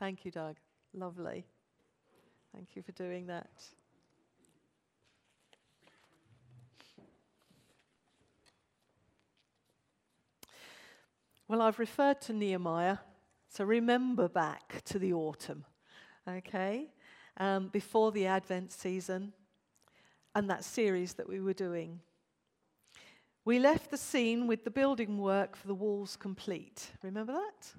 Thank you, Doug. Lovely. Thank you for doing that. Well, I've referred to Nehemiah, so remember back to the autumn, okay? Before the Advent season and that series that we were doing. We left the scene with the building work for the walls complete. Remember that?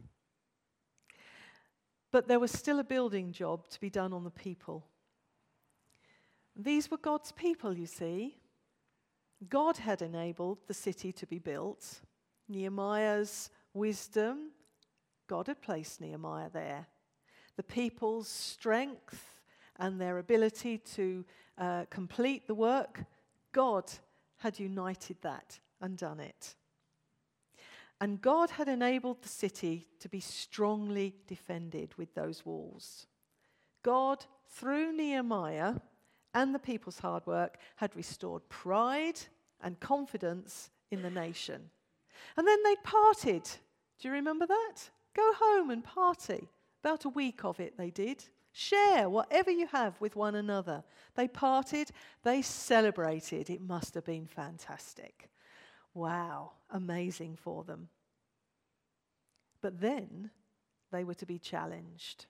But there was still a building job to be done on the people. These were God's people, you see. God had enabled the city to be built. Nehemiah's wisdom, God had placed Nehemiah there. The people's strength and their ability to complete the work, God had united that and done it. And God had enabled the city to be strongly defended with those walls. God, through Nehemiah and the people's hard work, had restored pride and confidence in the nation. And then they parted. Do you remember that? Go home and party. About a week of it they did. Share whatever you have with one another. They parted, they celebrated. It must have been fantastic. Wow, amazing for them. But then they were to be challenged.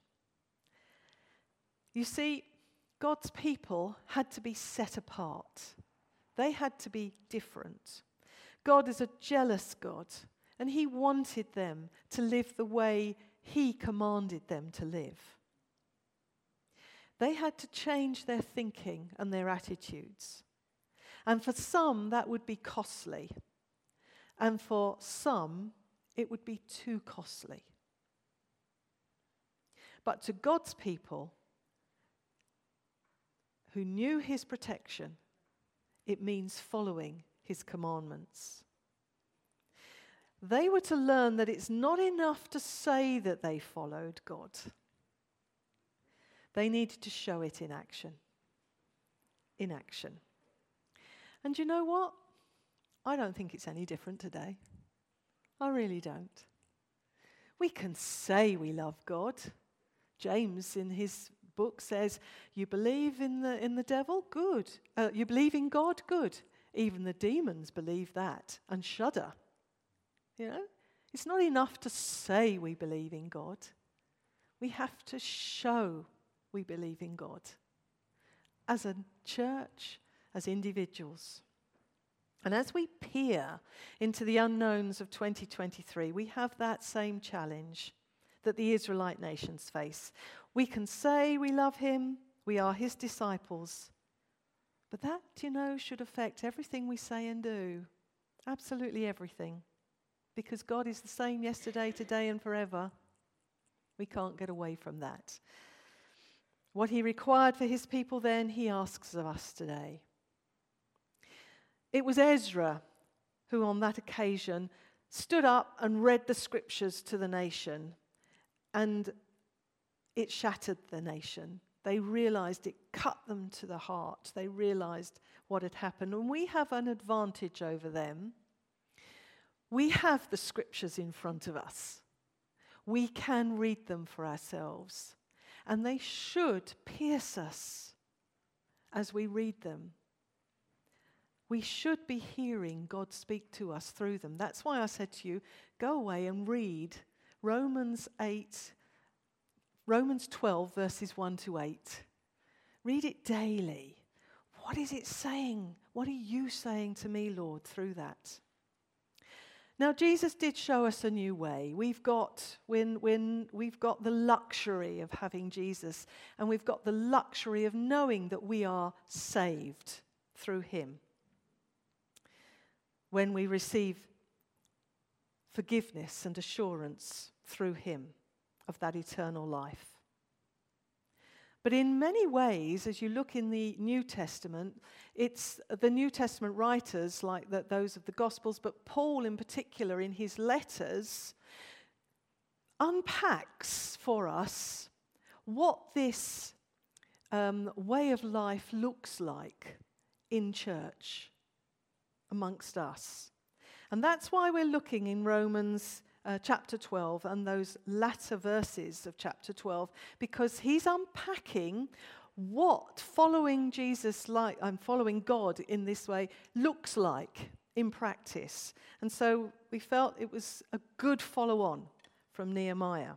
You see, God's people had to be set apart. They had to be different. God is a jealous God, and He wanted them to live the way He commanded them to live. They had to change their thinking and their attitudes. And for some, that would be costly. And for some, it would be too costly. But to God's people who knew His protection, it means following His commandments. They were to learn that it's not enough to say that they followed God. They needed to show it in action. In action. And you know what? I don't think it's any different today. I really don't. We can say we love God. James in his book says, you believe in the devil? Good. You believe in God? Good. Even the demons believe that and shudder. You know? It's not enough to say we believe in God. We have to show we believe in God. As a church, as individuals. And as we peer into the unknowns of 2023, we have that same challenge that the Israelite nations face. We can say we love Him, we are His disciples, but that, you know, should affect everything we say and do. Absolutely everything. Because God is the same yesterday, today, and forever. We can't get away from that. What He required for His people then, He asks of us today. It was Ezra who on that occasion stood up and read the scriptures to the nation, and it shattered the nation. They realized it cut them to the heart. They realized what had happened, and we have an advantage over them. We have the scriptures in front of us. We can read them for ourselves, and they should pierce us as we read them. We should be hearing God speak to us through them. That's why I said to you, go away and read Romans 12, verses 1 to 8. Read it daily. What is it saying? What are you saying to me, Lord, through that? Now, Jesus did show us a new way. We've got the luxury of having Jesus, and we've got the luxury of knowing that we are saved through Him. When we receive forgiveness and assurance through Him of that eternal life. But in many ways, as you look in the New Testament, it's the New Testament writers, like those of the Gospels, but Paul in particular in his letters, unpacks for us what this way of life looks like in church amongst us. And that's why we're looking in Romans chapter 12 and those latter verses of chapter 12, because he's unpacking what following Jesus like and following God in this way looks like in practice. And so we felt it was a good follow-on from Nehemiah.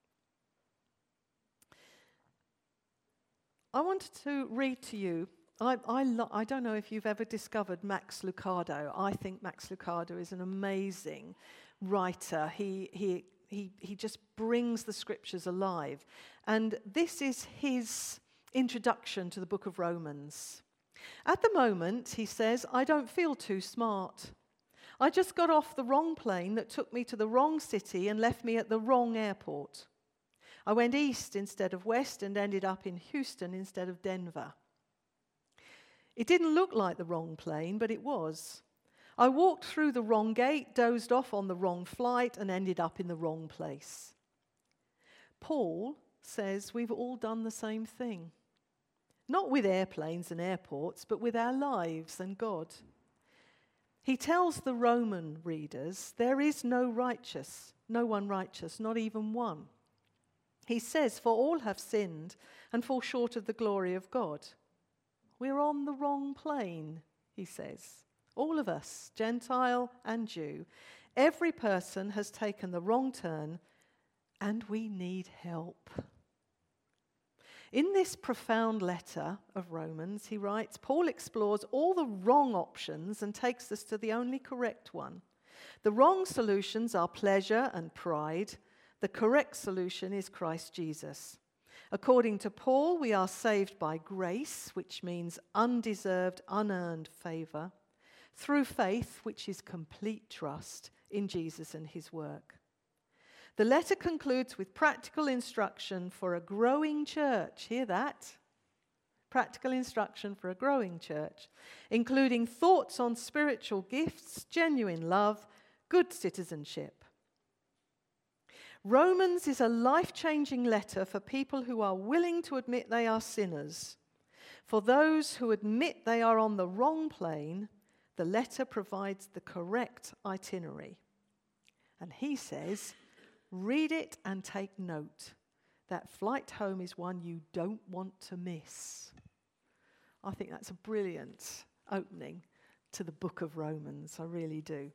I wanted to read to you. I don't know if you've ever discovered Max Lucado. I think Max Lucado is an amazing writer. He just brings the scriptures alive. And this is his introduction to the book of Romans. At the moment, he says, I don't feel too smart. I just got off the wrong plane that took me to the wrong city and left me at the wrong airport. I went east instead of west and ended up in Houston instead of Denver. It didn't look like the wrong plane, but it was. I walked through the wrong gate, dozed off on the wrong flight, and ended up in the wrong place. Paul says we've all done the same thing. Not with airplanes and airports, but with our lives and God. He tells the Roman readers, there is no one righteous, not even one. He says, for all have sinned and fall short of the glory of God. We're on the wrong plane, he says. All of us, Gentile and Jew, every person has taken the wrong turn, and we need help. In this profound letter of Romans, he writes, Paul explores all the wrong options and takes us to the only correct one. The wrong solutions are pleasure and pride. The correct solution is Christ Jesus. According to Paul, we are saved by grace, which means undeserved, unearned favor, through faith, which is complete trust in Jesus and his work. The letter concludes with practical instruction for a growing church. Hear that? Practical instruction for a growing church, including thoughts on spiritual gifts, genuine love, good citizenship. Romans is a life-changing letter for people who are willing to admit they are sinners. For those who admit they are on the wrong plane, the letter provides the correct itinerary. And he says, read it and take note. That flight home is one you don't want to miss. I think that's a brilliant opening to the book of Romans. I really do.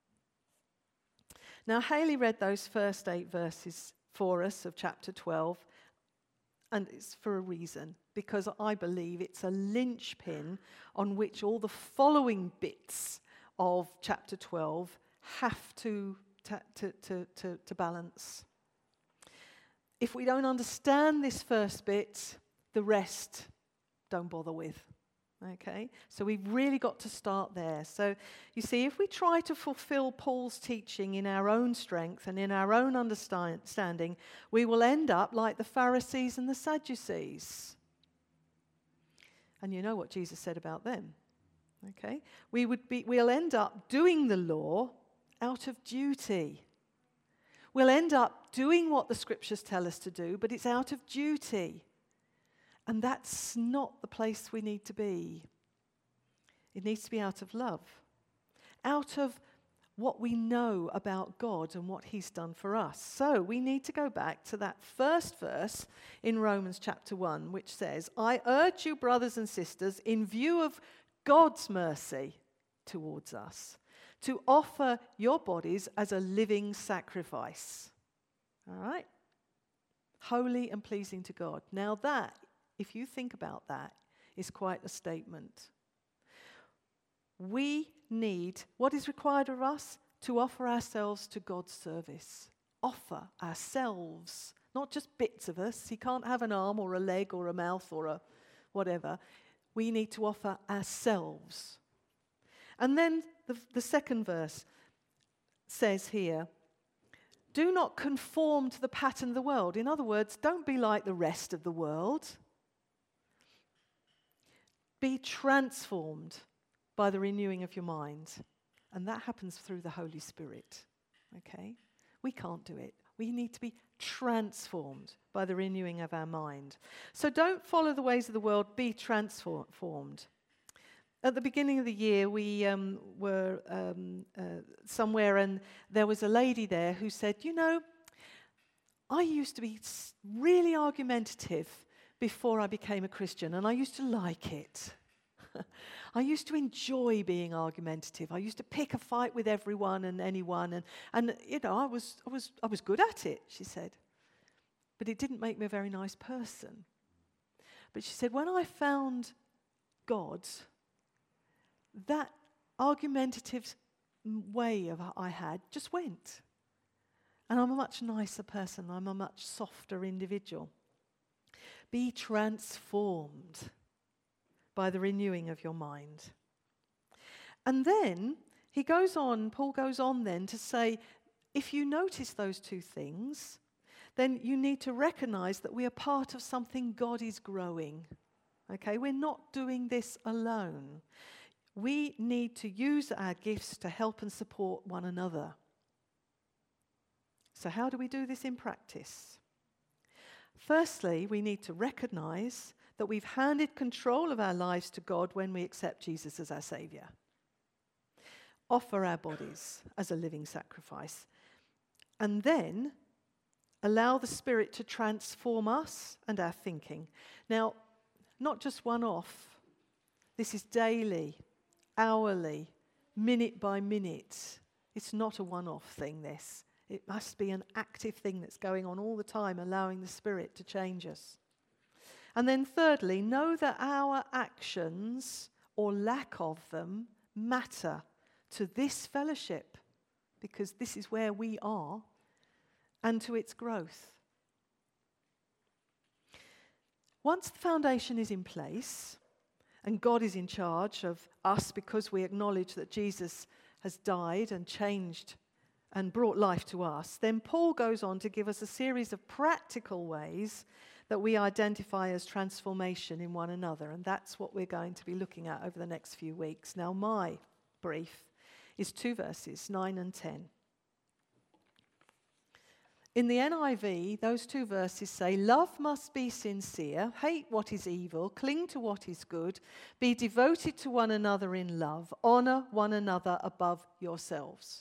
Now, Haley read those first 8 verses for us of chapter 12, and it's for a reason, because I believe it's a linchpin on which all the following bits of chapter 12 have to balance. If we don't understand this first bit, the rest don't bother with. Okay? So we've really got to start there. So you see, if we try to fulfill Paul's teaching in our own strength and in our own understanding, we will end up like the Pharisees and the Sadducees. And you know what Jesus said about them. Okay? We'll end up doing the law out of duty. We'll end up doing what the scriptures tell us to do, but it's out of duty. And that's not the place we need to be. It needs to be out of love. Out of what we know about God and what he's done for us. So we need to go back to that first verse in Romans chapter 1, which says, I urge you, brothers and sisters, in view of God's mercy towards us, to offer your bodies as a living sacrifice. All right? Holy and pleasing to God. Now that, if you think about that, is quite a statement. We need, what is required of us? To offer ourselves to God's service. Offer ourselves, not just bits of us. He can't have an arm or a leg or a mouth or a whatever. We need to offer ourselves. And then the second verse says here, do not conform to the pattern of the world. In other words, don't be like the rest of the world. Be transformed by the renewing of your mind. And that happens through the Holy Spirit. Okay? We can't do it. We need to be transformed by the renewing of our mind. So don't follow the ways of the world. Be transformed. At the beginning of the year, we were somewhere, and there was a lady there who said, you know, I used to be really argumentative before I became a Christian, and I used to like it. I used to enjoy being argumentative. I used to pick a fight with everyone and anyone, and you know, I was good at it, she said. But it didn't make me a very nice person. But she said, when I found God, that argumentative way I had just went. And I'm a much nicer person. I'm a much softer individual. Be transformed by the renewing of your mind. And then Paul goes on then to say, if you notice those two things, then you need to recognize that we are part of something God is growing. Okay, we're not doing this alone. We need to use our gifts to help and support one another. So how do we do this in practice? Firstly, we need to recognize that we've handed control of our lives to God when we accept Jesus as our Savior. Offer our bodies as a living sacrifice. And then allow the Spirit to transform us and our thinking. Now, not just one-off. This is daily, hourly, minute by minute. It's not a one-off thing, this. It must be an active thing that's going on all the time, allowing the Spirit to change us. And then thirdly, know that our actions, or lack of them, matter to this fellowship, because this is where we are, and to its growth. Once the foundation is in place, and God is in charge of us because we acknowledge that Jesus has died and changed and brought life to us, then Paul goes on to give us a series of practical ways that we identify as transformation in one another. And that's what we're going to be looking at over the next few weeks. Now, my brief is 2 verses, 9 and 10. In the NIV, those 2 verses say, love must be sincere, hate what is evil, cling to what is good, be devoted to one another in love, honor one another above yourselves.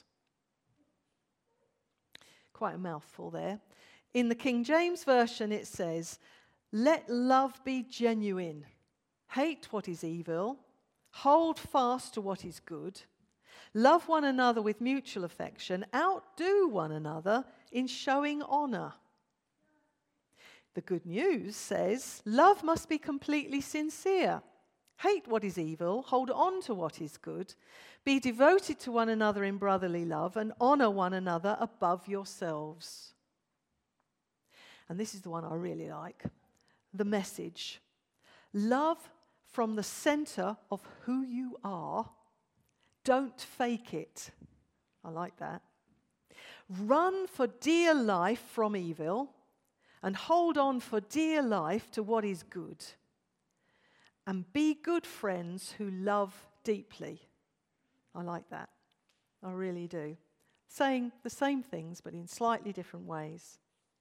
Quite a mouthful there. In the King James Version, it says, let love be genuine, hate what is evil, hold fast to what is good, love one another with mutual affection, outdo one another in showing honor. The Good News says, love must be completely sincere. Hate what is evil, hold on to what is good, be devoted to one another in brotherly love, and honor one another above yourselves. And this is the one I really like. The Message. Love from the center of who you are. Don't fake it. I like that. Run for dear life from evil and hold on for dear life to what is good. And be good friends who love deeply. I like that. I really do. Saying the same things but in slightly different ways.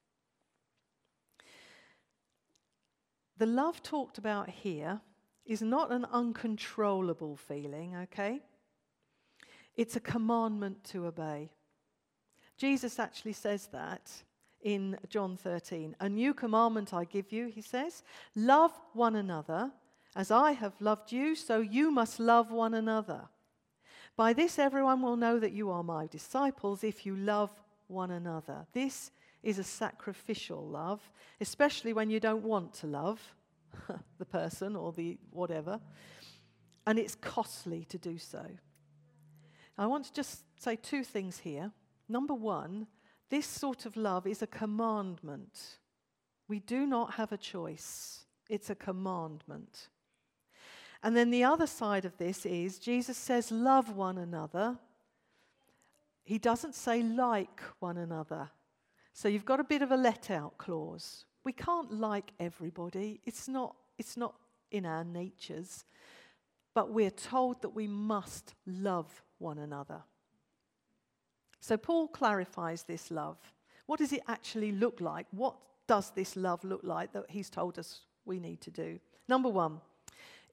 The love talked about here is not an uncontrollable feeling, okay? It's a commandment to obey. Jesus actually says that in John 13. A new commandment I give you, he says, love one another. As I have loved you, so you must love one another. By this everyone will know that you are my disciples if you love one another. This is a sacrificial love, especially when you don't want to love the person or the whatever. And it's costly to do so. I want to just say 2 things here. Number 1, this sort of love is a commandment. We do not have a choice. It's a commandment. And then the other side of this is Jesus says love one another. He doesn't say like one another. So you've got a bit of a let-out clause. We can't like everybody. It's not in our natures. But we're told that we must love one another. So Paul clarifies this love. What does it actually look like? What does this love look like that he's told us we need to do? Number 1,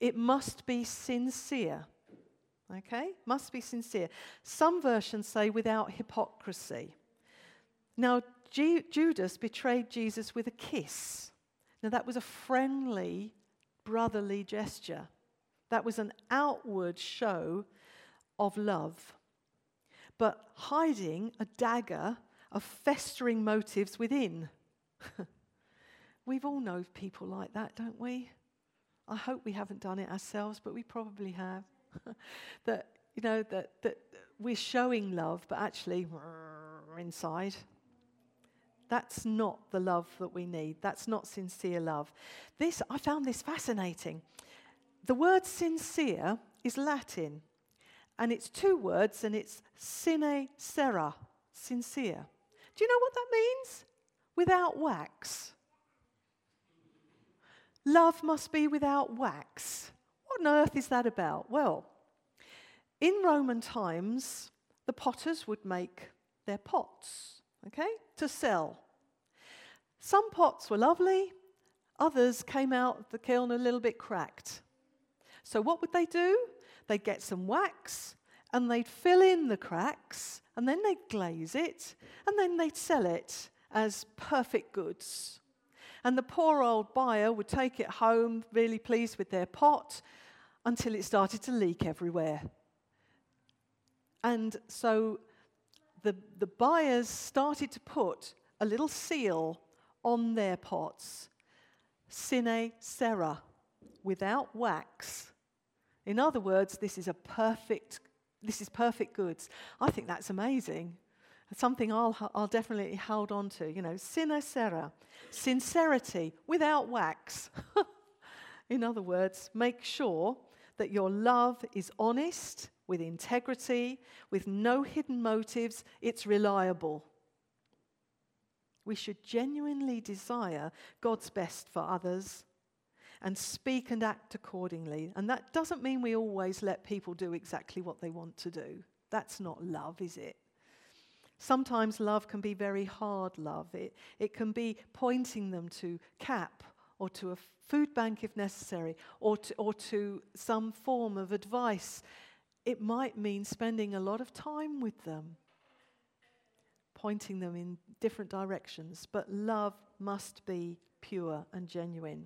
it must be sincere. Okay? Must be sincere. Some versions say without hypocrisy. Now, Judas betrayed Jesus with a kiss. Now, that was a friendly, brotherly gesture. That was an outward show of love, but hiding a dagger of festering motives within. We've all known people like that, don't we? I hope we haven't done it ourselves, but we probably have. that we're showing love, but actually inside. That's not the love that we need. That's not sincere love. I found this fascinating. The word sincere is Latin, and it's 2 words, and it's sine cera, sincere. Do you know what that means? Without wax. Love must be without wax. What on earth is that about? Well, in Roman times, the potters would make their pots, okay, to sell. Some pots were lovely, others came out of the kiln a little bit cracked. So what would they do? They'd get some wax, and they'd fill in the cracks, and then they'd glaze it, and then they'd sell it as perfect goods. And the poor old buyer would take it home, really pleased with their pot, until it started to leak everywhere. And so the buyers started to put a little seal on their pots, sine cera, without wax. In other words, this is perfect goods. I think that's amazing. Something I'll definitely hold on to. Sine cera, sincerity without wax. In other words, make sure that your love is honest, with integrity, with no hidden motives. It's reliable. We should genuinely desire God's best for others and speak and act accordingly. And that doesn't mean we always let people do exactly what they want to do. That's not love, is it? Sometimes love can be very hard love. It can be pointing them to CAP or to a food bank if necessary, or to some form of advice. It might mean spending a lot of time with them, pointing them in different directions, but love must be pure and genuine.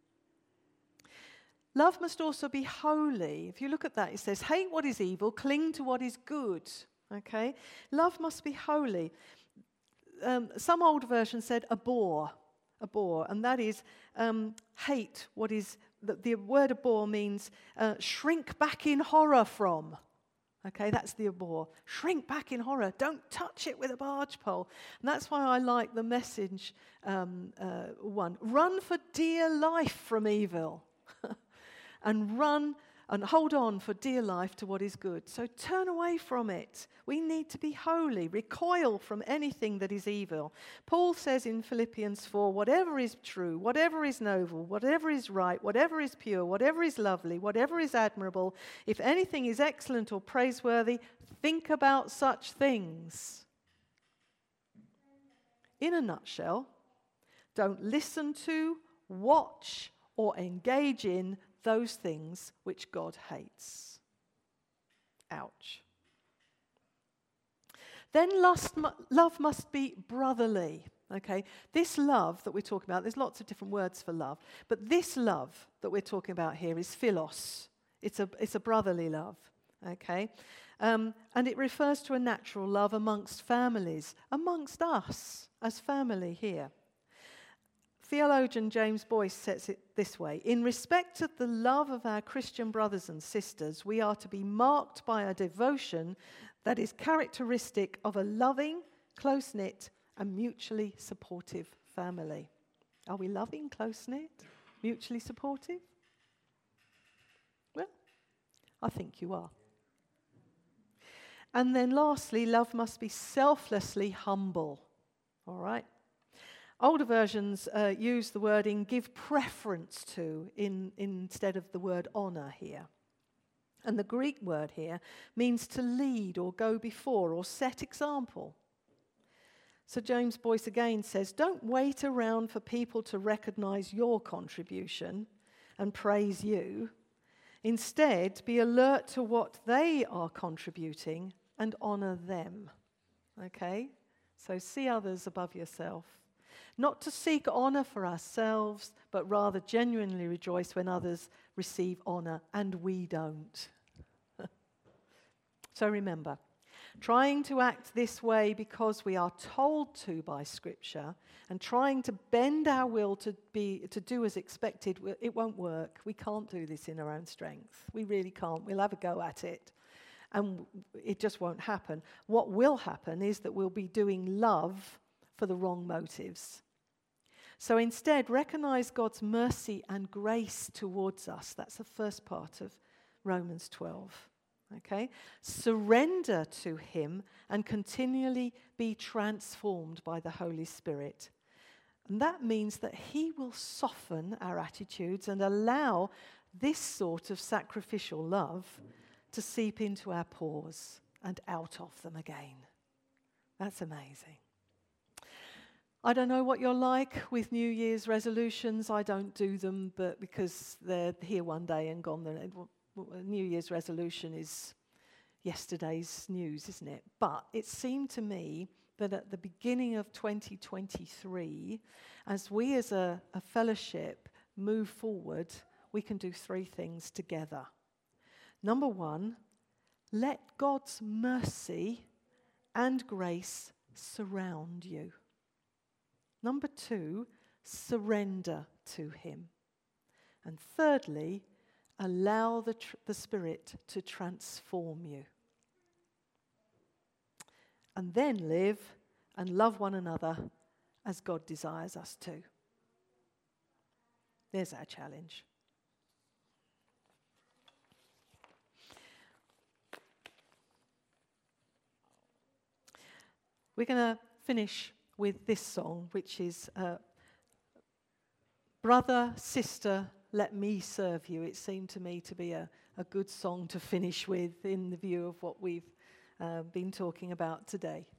Love must also be holy. If you look at that, it says, hate what is evil, cling to what is good. Okay? Love must be holy. Some old versions said abhor, and that is hate what is, the word abhor means shrink back in horror from. Okay, that's the abhor. Shrink back in horror. Don't touch it with a barge pole. And that's why I like the Message one. Run for dear life from evil. And run and hold on for dear life to what is good. So turn away from it. We need to be holy. Recoil from anything that is evil. Paul says in Philippians 4, whatever is true, whatever is noble, whatever is right, whatever is pure, whatever is lovely, whatever is admirable, if anything is excellent or praiseworthy, think about such things. In a nutshell, don't listen to, watch, or engage in those things which God hates. Ouch. Then love must be brotherly. Okay, this love that we're talking about, there's lots of different words for love, but this love that we're talking about here is philos. It's a brotherly love. Okay, and it refers to a natural love amongst families, amongst us as family here. Theologian James Boyce sets it this way: in respect of the love of our Christian brothers and sisters, we are to be marked by a devotion that is characteristic of a loving, close-knit, and mutually supportive family. Are we loving, close-knit, mutually supportive? Well, I think you are. And then lastly, love must be selflessly humble. All right? Older versions use the wording give preference to instead of the word honor here. And the Greek word here means to lead or go before or set example. So James Boyce again says, don't wait around for people to recognize your contribution and praise you. Instead, be alert to what they are contributing and honor them. Okay? So see others above yourself. Not to seek honor for ourselves, but rather genuinely rejoice when others receive honor and we don't. So remember, trying to act this way because we are told to by Scripture and trying to bend our will to do as expected, it won't work. We can't do this in our own strength. We really can't. We'll have a go at it, and it just won't happen. What will happen is that we'll be doing love for the wrong motives. So instead, recognize God's mercy and grace towards us. That's the first part of Romans 12. Okay? Surrender to Him and continually be transformed by the Holy Spirit. And that means that He will soften our attitudes and allow this sort of sacrificial love to seep into our pores and out of them again. That's amazing. I don't know what you're like with New Year's resolutions. I don't do them, but because they're here one day and gone, then New Year's resolution is yesterday's news, isn't it? But it seemed to me that at the beginning of 2023, as we as a fellowship move forward, we can do three things together. Number one, let God's mercy and grace surround you. Number two, surrender to Him. And thirdly, allow the Spirit to transform you. And then live and love one another as God desires us to. There's our challenge. We're going to finish with this song, which is Brother, Sister, Let Me Serve You. It seemed to me to be a good song to finish with in the view of what we've been talking about today.